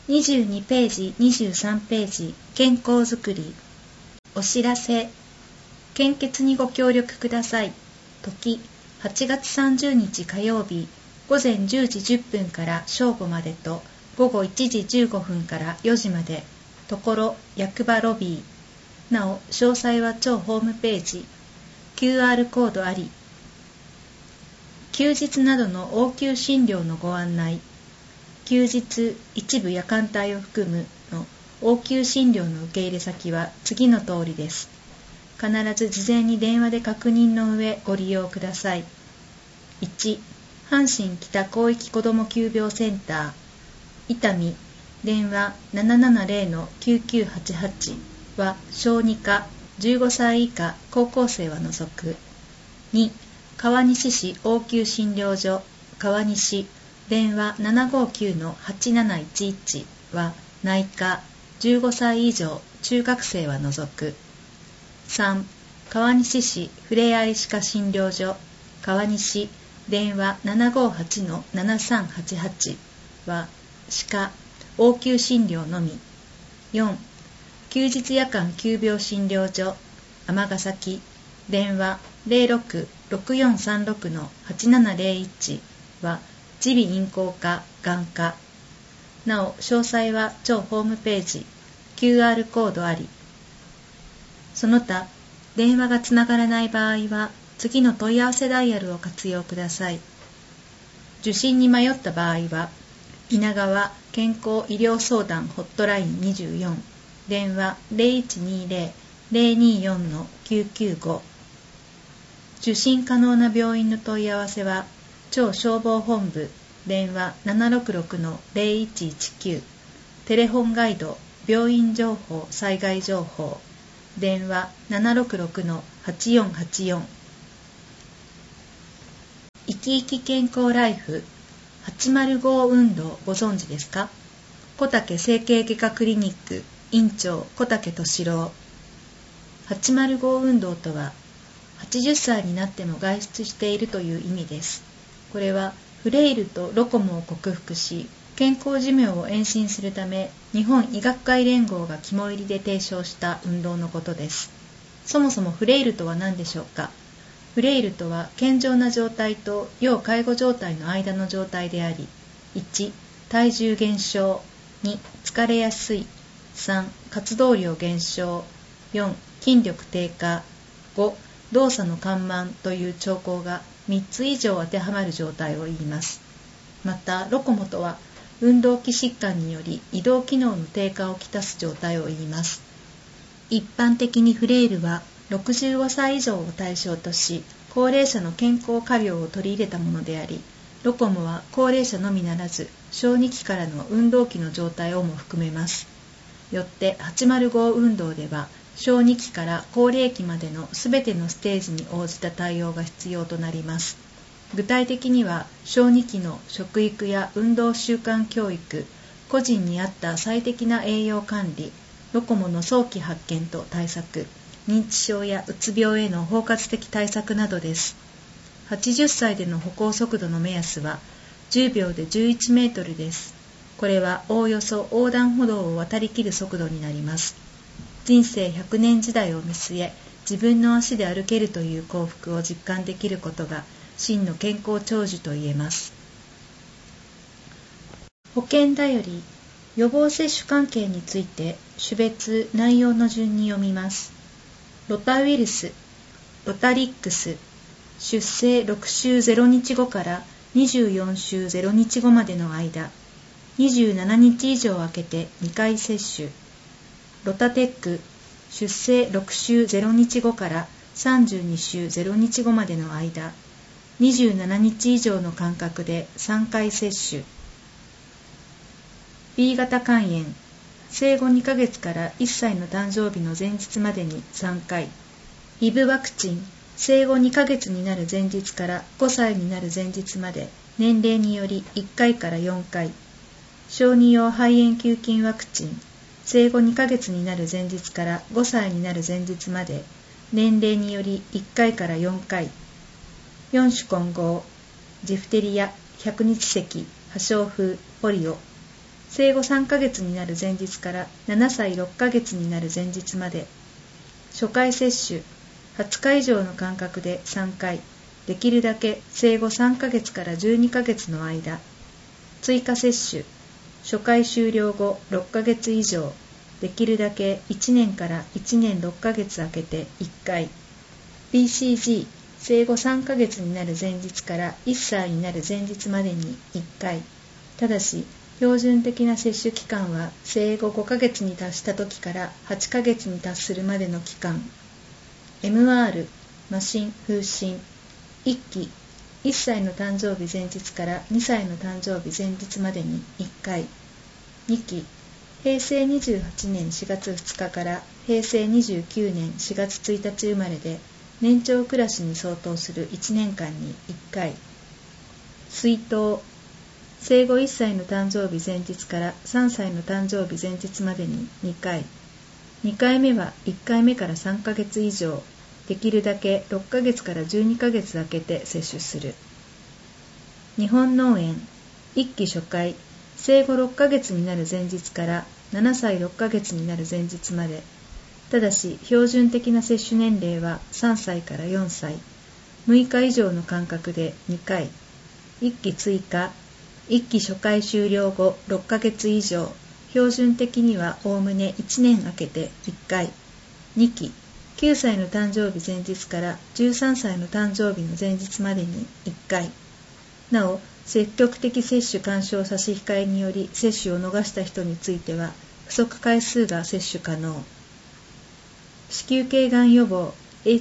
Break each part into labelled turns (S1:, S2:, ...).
S1: 22ページ、23ページ、健康づくり。お知らせ。献血にご協力ください。時、8月30日火曜日、午前10時10分から正午までと、午後1時15分から4時まで、ところ、役場ロビー。なお、詳細は庁ホームページ。QR コードあり。休日などの応急診療のご案内。休日、一部夜間帯を含むの応急診療の受け入れ先は次の通りです。必ず事前に電話で確認の上ご利用ください。1、阪神北広域子ども急病センター、伊丹、電話 770-9988 は小児科、15歳以下高校生は除く。2、川西市応急診療所、川西、電話 759-8711 は内科、15歳以上中学生は除く。3、川西市ふれあい歯科診療所、川西、電話 758-7388 は歯科、応急診療のみ。4、休日夜間急病診療所、尼崎、電話 06-6436-8701 は耳鼻咽喉科、眼科。なお、詳細は庁ホームページ、QR コードあり。その他、電話がつながらない場合は、次の問い合わせダイヤルを活用ください。受診に迷った場合は、稲川健康医療相談ホットライン24、電話 0120-024-995。受診可能な病院の問い合わせは、庁消防本部、電話 766-0119、テレホンガイド、病院情報、災害情報、電話 766-8484。生き生き健康ライフ、805運動ご存知ですか？小竹整形外科クリニック、院長小竹敏郎。805運動とは、80歳になっても外出しているという意味です。これはフレイルとロコモを克服し、健康寿命を延伸するため、日本医学会連合が肝入りで提唱した運動のことです。そもそもフレイルとは何でしょうか？フレイルとは健常な状態と要介護状態の間の状態であり、1、体重減少、2、疲れやすい、3、活動量減少、4、筋力低下、5、動作の緩慢という兆候が3つ以上当てはまる状態を言います。また、ロコモとは運動器疾患により移動機能の低下をきたす状態を言います。一般的にフレイルは65歳以上を対象とし、高齢者の健康加療を取り入れたものであり、ロコモは高齢者のみならず、小児期からの運動期の状態をも含めます。よって805運動では、小児期から高齢期までのすべてのステージに応じた対応が必要となります。具体的には、小児期の食育や運動習慣教育、個人に合った最適な栄養管理、ロコモの早期発見と対策、認知症やうつ病への包括的対策などです。80歳での歩行速度の目安は10秒で11メートルです。これはおおよそ横断歩道を渡りきる速度になります。人生100年時代を見据え、自分の足で歩けるという幸福を実感できることが真の健康長寿と言えます。保険だより、予防接種関係について種別内容の順に読みます。ロタウイルス、ロタリックス、出生6週0日後から24週0日後までの間、27日以上空けて2回接種。ロタテック、出生6週0日後から32週0日後までの間、27日以上の間隔で3回接種。B 型肝炎、生後2ヶ月から1歳の誕生日の前日までに3回。イブワクチン、生後2ヶ月になる前日から5歳になる前日まで年齢により1回から4回。小児用肺炎球菌ワクチン、生後2ヶ月になる前日から5歳になる前日まで年齢により1回から4回。4種混合、ジフテリア、百日咳、破傷風、ポリオ。 生後3ヶ月になる前日から7歳6ヶ月になる前日まで。初回接種、20日以上の間隔で3回、できるだけ生後3ヶ月から12ヶ月の間。追加接種、初回終了後6ヶ月以上、できるだけ1年から1年6ヶ月空けて1回。BCG、生後3ヶ月になる前日から1歳になる前日までに1回。ただし、標準的な接種期間は生後5ヶ月に達した時から8ヶ月に達するまでの期間。MR、麻疹、風疹。1期、1歳の誕生日前日から2歳の誕生日前日までに1回。2期、平成28年4月2日から平成29年4月1日生まれで、年長クラスに相当する1年間に1回。水筒、生後1歳の誕生日前日から3歳の誕生日前日までに2回。2回目は1回目から3ヶ月以上、できるだけ6ヶ月から12ヶ月空けて接種する。日本脳炎、1期初回、生後6ヶ月になる前日から7歳6ヶ月になる前日まで。ただし、標準的な接種年齢は3歳から4歳。6日以上の間隔で2回。1期追加、1期初回終了後6ヶ月以上、標準的にはおおむね1年空けて1回。2期、9歳の誕生日前日から13歳の誕生日の前日までに1回。なお、積極的接種勧奨差し控えにより接種を逃した人については、不足回数が接種可能。子宮頸がん予防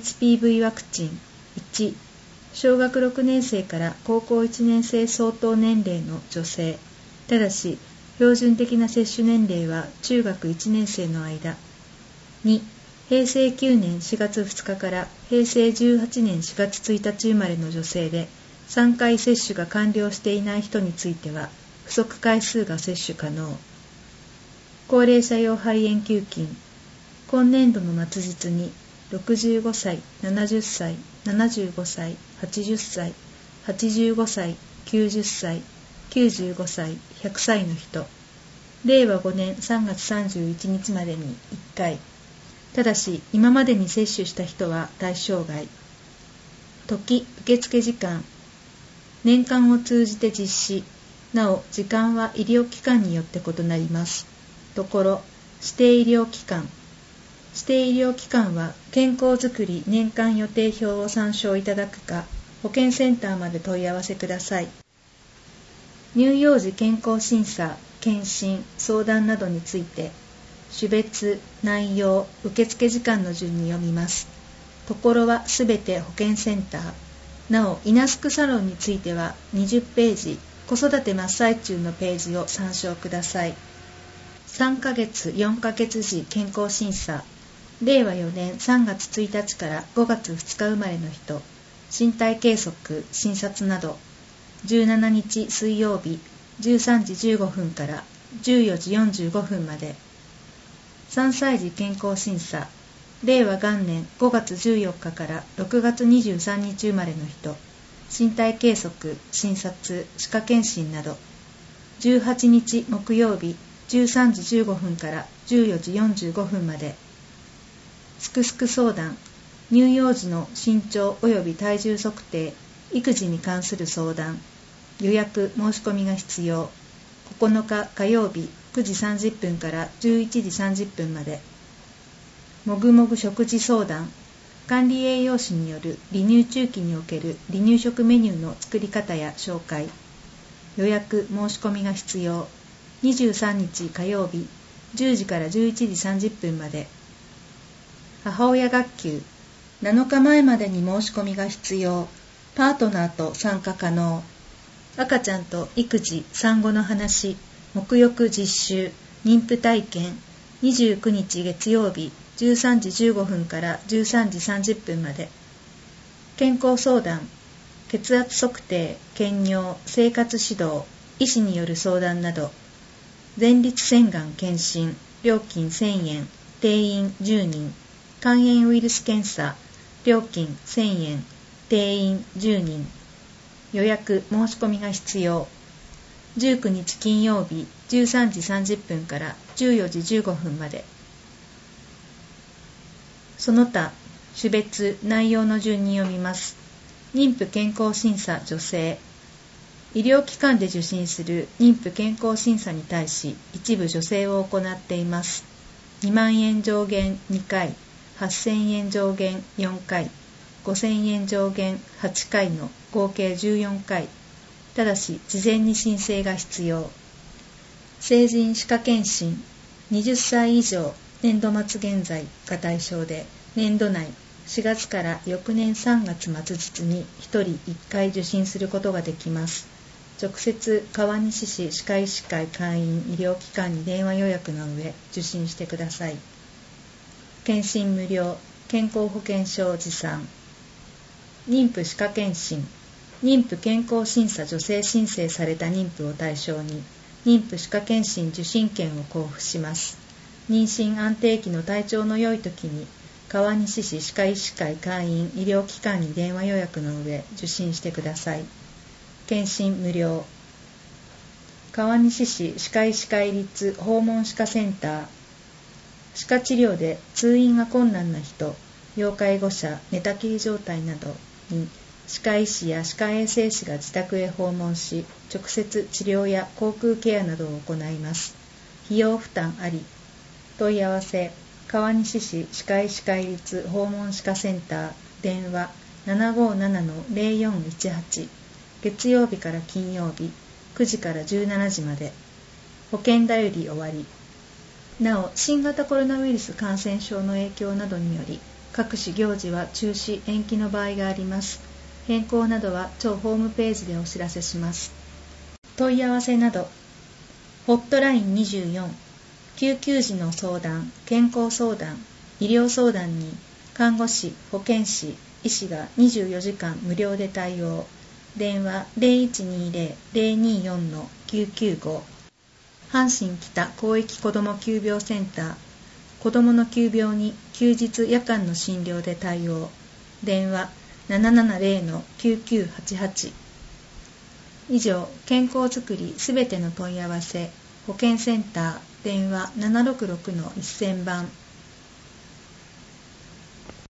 S1: HPV ワクチン。1、小学6年生から高校1年生相当年齢の女性。ただし、標準的な接種年齢は中学1年生の間。2、平成9年4月2日から平成18年4月1日生まれの女性で、3回接種が完了していない人については、不足回数が接種可能。高齢者用肺炎球菌。今年度の末日に、65歳、70歳、75歳、80歳、85歳、90歳、95歳、100歳の人。令和5年3月31日までに1回。ただし、今までに接種した人は対象外。時、受付時間。年間を通じて実施。なお、時間は医療機関によって異なります。ところ、指定医療機関。指定医療機関は、健康づくり年間予定表を参照いただくか、保健センターまで問い合わせください。乳幼児健康審査、検診、相談などについて、種別、内容、受付時間の順に読みます。ところはすべて保健センター。なお、イナスクサロンについては20ページ、子育て真っ最中のページを参照ください。3ヶ月、4ヶ月時健康審査。令和4年3月1日から5月2日生まれの人。身体計測、診察など。17日水曜日、13時15分から14時45分まで。3歳児健康審査。令和元年5月14日から6月23日生まれの人。身体計測、診察、歯科検診など。18日木曜日、13時15分から14時45分まで。すくすく相談。乳幼児の身長及び体重測定、育児に関する相談。予約申し込みが必要。9日火曜日9時30分から11時30分まで。もぐもぐ食事相談。管理栄養士による離乳中期における離乳食メニューの作り方や紹介。予約申し込みが必要。23日火曜日10時から11時30分まで。母親学級。7日前までに申し込みが必要。パートナーと参加可能。赤ちゃんと育児、産後の話、沐浴実習、妊婦体験、29日月曜日、13時15分から13時30分まで。健康相談、血圧測定、検尿、生活指導、医師による相談など。前立腺がん検診、料金1000円、定員10人。肝炎ウイルス検査、料金1000円、定員10人。予約申し込みが必要。 19日金曜日13時30分から14時15分まで。その他、種別、内容の順に読みます。妊婦健康審査女性。医療機関で受診する妊婦健康審査に対し、一部助成を行っています。2万円上限2回、8000円上限4回、5000円上限8回の合計14回。ただし、事前に申請が必要。成人歯科検診、20歳以上、年度末現在が対象で、年度内4月から翌年3月末日に1人1回受診することができます。直接川西市歯科医師会会員医療機関に電話予約の上受診してください。検診無料、健康保険証持参。妊婦歯科検診、妊婦健康審査助成申請された妊婦を対象に妊婦歯科検診受診券を交付します。妊娠安定期の体調の良い時に川西市歯科医師会会員医療機関に電話予約の上受診してください。検診無料。川西市歯科医師会立訪問歯科センター。歯科治療で通院が困難な人、要介護者、寝たきり状態などに歯科医師や歯科衛生士が自宅へ訪問し、直接治療や口腔ケアなどを行います。費用負担あり。問い合わせ、川西市歯科医師会立訪問歯科センター、電話 757-0418、月曜日から金曜日、9時から17時まで。保険だより終わり。なお、新型コロナウイルス感染症の影響などにより、各種行事は中止・延期の場合があります。変更などは当ホームページでお知らせします。問い合わせなど、ホットライン24、救急時の相談、健康相談、医療相談に看護師、保健師、医師が24時間無料で対応。電話 0120-024-995。阪神北広域子ども急病センター。子どもの急病に休日夜間の診療で対応。電話 770-9988。以上、健康づくりすべての問い合わせ、保健センター、電話766-1000番。